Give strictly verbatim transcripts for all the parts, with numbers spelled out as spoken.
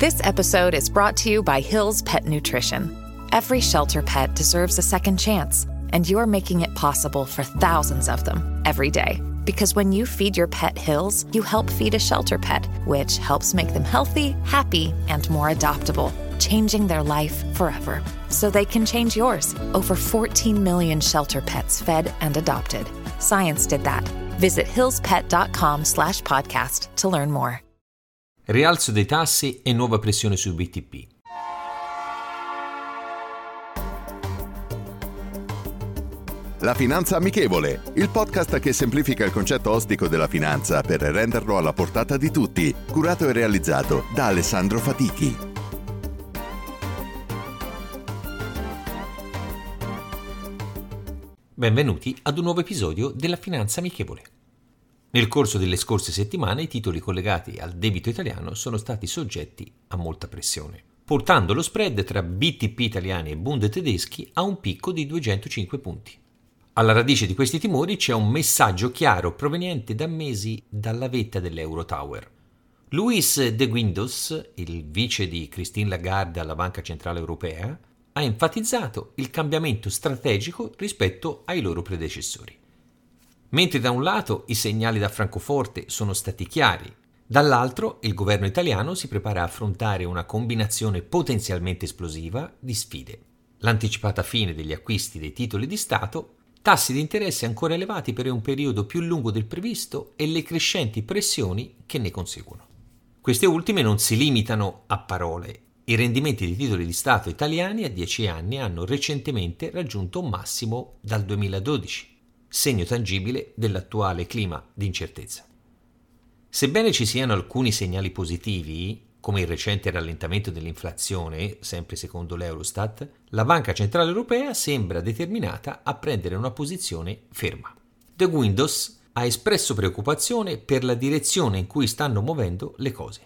This episode is brought to you by Hill's Pet Nutrition. Every shelter pet deserves a second chance, and you're making it possible for thousands of them every day. Because when you feed your pet Hill's, you help feed a shelter pet, which helps make them healthy, happy, and more adoptable, changing their life forever. So they can change yours. Over fourteen million shelter pets fed and adopted. Science did that. Visit hillspet.com slash podcast to learn more. Rialzo dei tassi e nuova pressione sui B T P. La Finanza Amichevole, il podcast che semplifica il concetto ostico della finanza per renderlo alla portata di tutti, curato e realizzato da Alessandro Fatichi. Benvenuti ad un nuovo episodio della Finanza Amichevole. Nel corso delle scorse settimane i titoli collegati al debito italiano sono stati soggetti a molta pressione, portando lo spread tra B T P italiani e Bund tedeschi a un picco di duecentocinque punti. Alla radice di questi timori c'è un messaggio chiaro proveniente da mesi dalla vetta dell'Eurotower. Luis de Guindos, il vice di Christine Lagarde alla Banca Centrale Europea, ha enfatizzato il cambiamento strategico rispetto ai loro predecessori. Mentre da un lato i segnali da Francoforte sono stati chiari, dall'altro il governo italiano si prepara a affrontare una combinazione potenzialmente esplosiva di sfide: l'anticipata fine degli acquisti dei titoli di Stato, tassi di interesse ancora elevati per un periodo più lungo del previsto e le crescenti pressioni che ne conseguono. Queste ultime non si limitano a parole. I rendimenti dei titoli di Stato italiani a dieci anni hanno recentemente raggiunto un massimo dal duemiladodici, segno tangibile dell'attuale clima di incertezza. Sebbene ci siano alcuni segnali positivi, come il recente rallentamento dell'inflazione, sempre secondo l'Eurostat, la Banca Centrale Europea sembra determinata a prendere una posizione ferma. De Guindos ha espresso preoccupazione per la direzione in cui stanno muovendo le cose.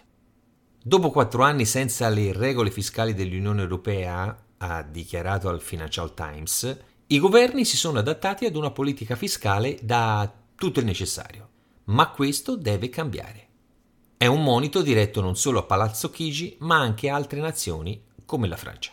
Dopo quattro anni senza le regole fiscali dell'Unione Europea, ha dichiarato al Financial Times, i governi si sono adattati ad una politica fiscale da tutto il necessario, ma questo deve cambiare. È un monito diretto non solo a Palazzo Chigi, ma anche a altre nazioni come la Francia.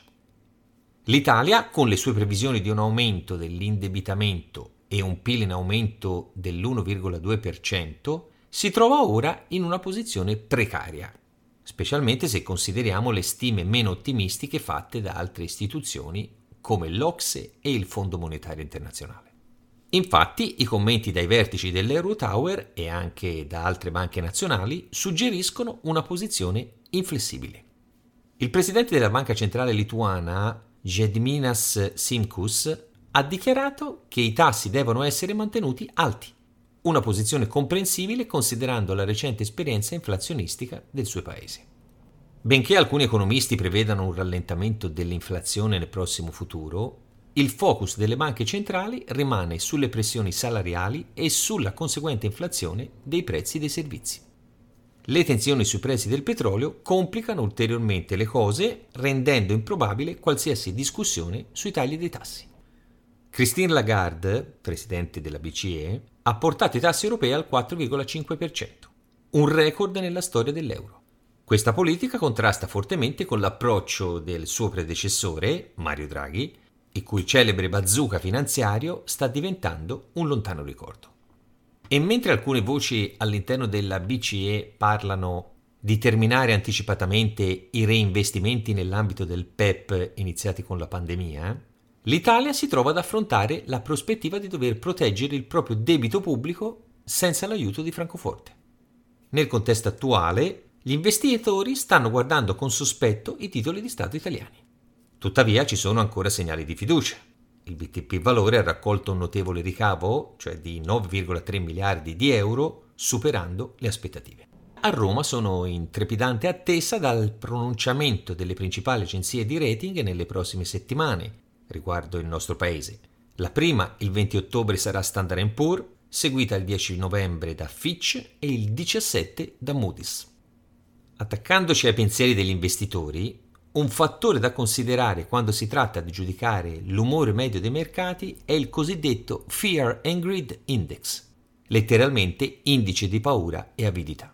L'Italia, con le sue previsioni di un aumento dell'indebitamento e un P I L in aumento dell'uno virgola due per cento, si trova ora in una posizione precaria, specialmente se consideriamo le stime meno ottimistiche fatte da altre istituzioni come l'Ocse e il Fondo Monetario Internazionale. Infatti, i commenti dai vertici dell'Eurotower e anche da altre banche nazionali suggeriscono una posizione inflessibile. Il presidente della Banca Centrale Lituana, Gediminas Šimkus, ha dichiarato che i tassi devono essere mantenuti alti, una posizione comprensibile considerando la recente esperienza inflazionistica del suo paese. Benché alcuni economisti prevedano un rallentamento dell'inflazione nel prossimo futuro, il focus delle banche centrali rimane sulle pressioni salariali e sulla conseguente inflazione dei prezzi dei servizi. Le tensioni sui prezzi del petrolio complicano ulteriormente le cose, rendendo improbabile qualsiasi discussione sui tagli dei tassi. Christine Lagarde, presidente della B C E, ha portato i tassi europei al quattro virgola cinque per cento, un record nella storia dell'euro. Questa politica contrasta fortemente con l'approccio del suo predecessore, Mario Draghi, il cui celebre bazooka finanziario sta diventando un lontano ricordo. E mentre alcune voci all'interno della B C E parlano di terminare anticipatamente i reinvestimenti nell'ambito del P E P iniziati con la pandemia, l'Italia si trova ad affrontare la prospettiva di dover proteggere il proprio debito pubblico senza l'aiuto di Francoforte. Nel contesto attuale, gli investitori stanno guardando con sospetto i titoli di Stato italiani. Tuttavia ci sono ancora segnali di fiducia. Il B T P Valore ha raccolto un notevole ricavo, cioè di nove virgola tre miliardi di euro, superando le aspettative. A Roma sono in trepidante attesa dal pronunciamento delle principali agenzie di rating nelle prossime settimane riguardo il nostro paese. La prima, il venti ottobre, sarà Standard and Poor's, seguita il dieci novembre da Fitch e il diciassette da Moody's. Attaccandoci ai pensieri degli investitori, un fattore da considerare quando si tratta di giudicare l'umore medio dei mercati è il cosiddetto Fear and Greed Index, letteralmente indice di paura e avidità.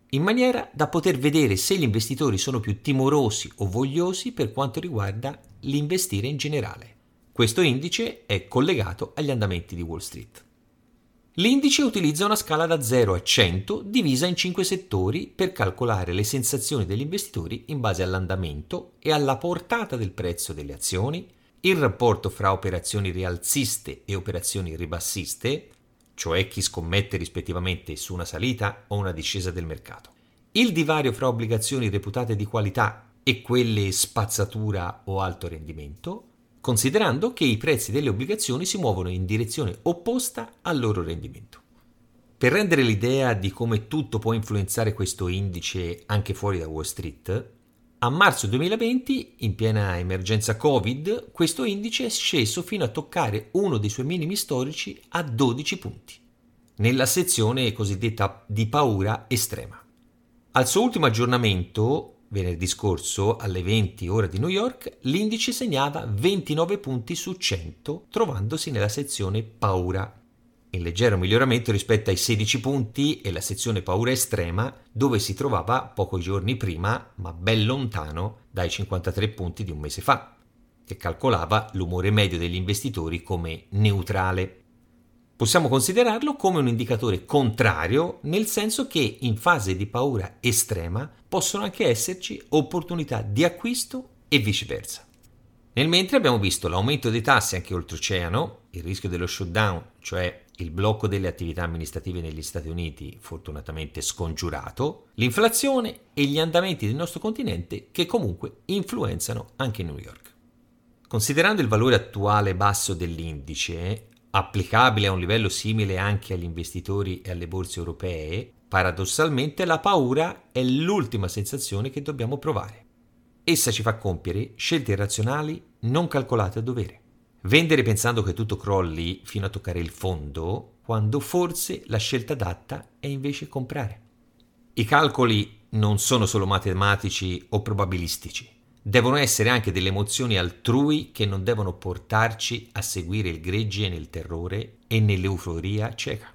in maniera da poter vedere se gli investitori sono più timorosi o vogliosi per quanto riguarda l'investire in generale. Questo indice è collegato agli andamenti di Wall Street. L'indice utilizza una scala da zero a cento divisa in cinque settori per calcolare le sensazioni degli investitori in base all'andamento e alla portata del prezzo delle azioni, il rapporto fra operazioni rialziste e operazioni ribassiste, cioè chi scommette rispettivamente su una salita o una discesa del mercato, il divario fra obbligazioni reputate di qualità e quelle spazzatura o alto rendimento, considerando che i prezzi delle obbligazioni si muovono in direzione opposta al loro rendimento. Per rendere l'idea di come tutto può influenzare questo indice anche fuori da Wall Street, a marzo duemilaventi, in piena emergenza Covid, questo indice è sceso fino a toccare uno dei suoi minimi storici a dodici punti, nella sezione cosiddetta di paura estrema. Al suo ultimo aggiornamento, venerdì scorso, alle venti ora di New York, l'indice segnava ventinove punti su cento, trovandosi nella sezione paura, in leggero miglioramento rispetto ai sedici punti e la sezione paura estrema, dove si trovava pochi giorni prima, ma ben lontano dai cinquantatré punti di un mese fa, che calcolava l'umore medio degli investitori come neutrale. Possiamo considerarlo come un indicatore contrario, nel senso che in fase di paura estrema possono anche esserci opportunità di acquisto e viceversa. Nel mentre abbiamo visto l'aumento dei tassi anche oltreoceano, il rischio dello shutdown, cioè il blocco delle attività amministrative negli Stati Uniti fortunatamente scongiurato, l'inflazione e gli andamenti del nostro continente che comunque influenzano anche New York. Considerando il valore attuale basso dell'indice, applicabile a un livello simile anche agli investitori e alle borse europee, paradossalmente la paura è l'ultima sensazione che dobbiamo provare. Essa ci fa compiere scelte irrazionali non calcolate a dovere. Vendere pensando che tutto crolli fino a toccare il fondo, quando forse la scelta adatta è invece comprare. I calcoli non sono solo matematici o probabilistici. Devono essere anche delle emozioni altrui che non devono portarci a seguire il gregge nel terrore e nell'euforia cieca.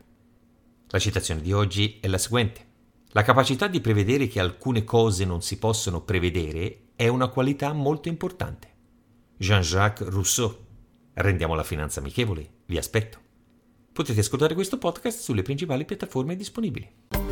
La citazione di oggi è la seguente. La capacità di prevedere che alcune cose non si possono prevedere è una qualità molto importante. Jean-Jacques Rousseau. Rendiamo la finanza amichevole. Vi aspetto. Potete ascoltare questo podcast sulle principali piattaforme disponibili.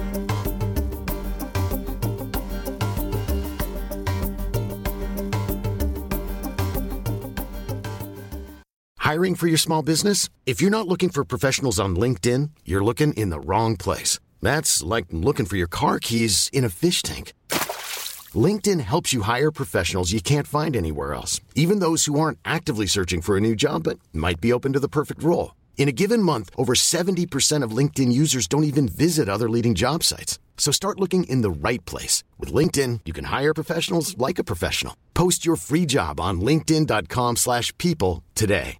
Hiring for your small business? If you're not looking for professionals on LinkedIn, you're looking in the wrong place. That's like looking for your car keys in a fish tank. LinkedIn helps you hire professionals you can't find anywhere else, even those who aren't actively searching for a new job but might be open to the perfect role. In a given month, over seventy percent of LinkedIn users don't even visit other leading job sites. So start looking in the right place. With LinkedIn, you can hire professionals like a professional. Post your free job on linkedin dot com slash people today.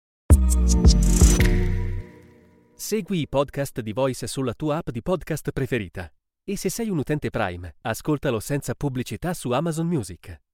Segui i podcast di Voice sulla tua app di podcast preferita. E se sei un utente Prime, ascoltalo senza pubblicità su Amazon Music.